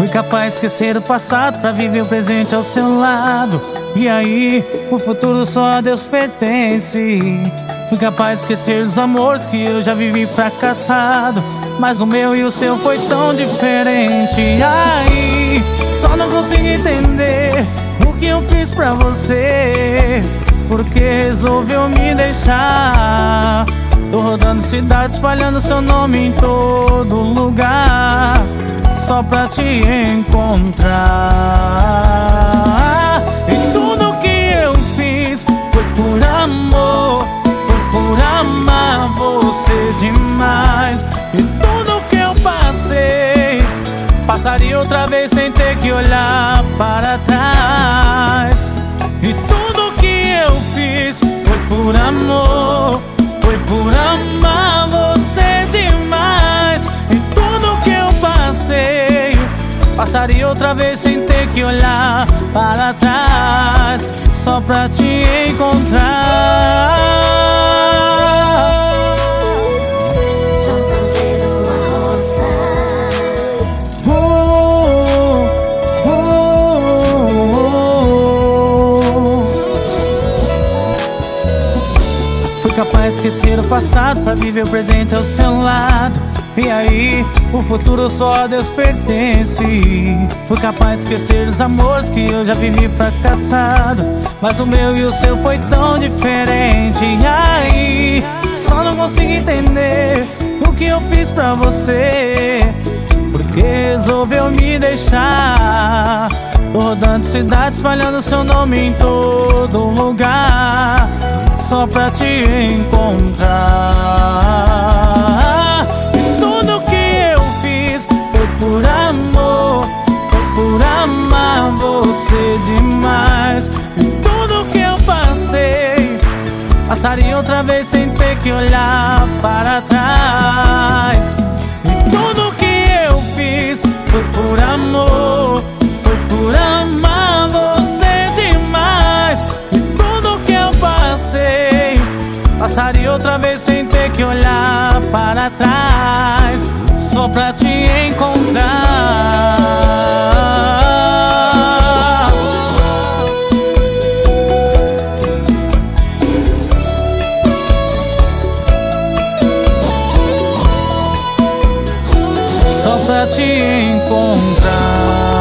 Fui capaz de esquecer o passado pra viver o presente ao seu lado. E aí, o futuro só a Deus pertence. Fui capaz de esquecer os amores que eu já vivi fracassado, mas o meu e o seu foi tão diferente. E aí, só não consigo entender o que eu fiz pra você, porque resolveu me deixar. Tô rodando cidade, espalhando seu nome em todo lugar, só pra te encontrar. E tudo que eu fiz foi por amor, foi por amar você demais. E tudo que eu passei, passaria outra vez sem ter que olhar para trás. E tudo que eu fiz foi por amor, foi por amar você demais. E tudo que eu passei, passaria outra vez sem ter que olhar para trás, só pra te encontrar. Só pra ver uma rosa. Fui capaz de esquecer o passado pra viver o presente ao seu lado. E aí, o futuro só a Deus pertence. Fui capaz de esquecer os amores que eu já vivi fracassado, mas o meu e o seu foi tão diferente. E aí, só não consigo entender o que eu fiz pra você, porque resolveu me deixar. Tô rodando cidade, espalhando seu nome em todo lugar, só pra te encontrar. E tudo que eu fiz foi por amor, foi por amar você demais. E tudo que eu passei, passaria outra vez sem ter que olhar para trás. E tudo que eu fiz foi por amor, foi por amar você demais. E tudo que eu passei, passaria outra vez sem ter que olhar para trás, só pra te encontrar. Só pra te encontrar.